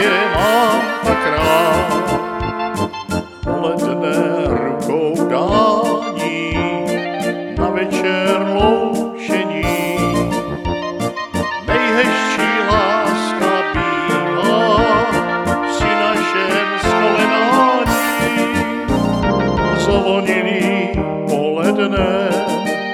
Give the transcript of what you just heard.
tě mám tak rád. Poledne rukou dání na večer loučení. Nejhezčí láska bývá při našem shledání. Zavonilý poledne